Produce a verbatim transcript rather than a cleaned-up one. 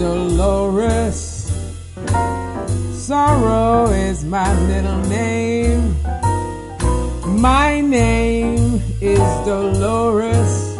Dolores. Sorrow is my middle name. My name is Dolores.